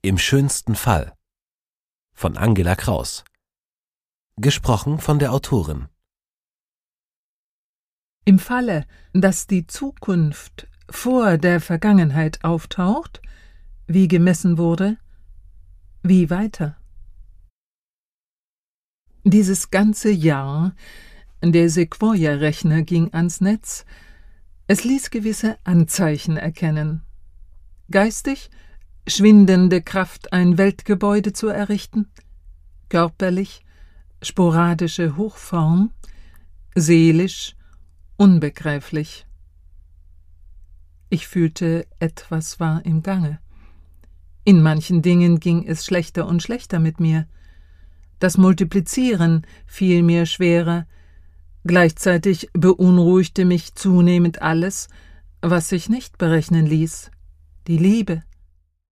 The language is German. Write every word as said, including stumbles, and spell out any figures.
Im schönsten Fall von Angela Kraus. Gesprochen von der Autorin. Im Falle, dass die Zukunft vor der Vergangenheit auftaucht, wie gemessen wurde, wie weiter? Dieses ganze Jahr, der Sequoia-Rechner ging ans Netz, es ließ gewisse Anzeichen erkennen. Geistig schwindende Kraft, ein Weltgebäude zu errichten, körperlich sporadische Hochform, seelisch unbegreiflich. Ich fühlte, etwas war im Gange. In manchen Dingen ging es schlechter und schlechter mit mir. Das Multiplizieren fiel mir schwerer. Gleichzeitig beunruhigte mich zunehmend alles, was sich nicht berechnen ließ. Die Liebe,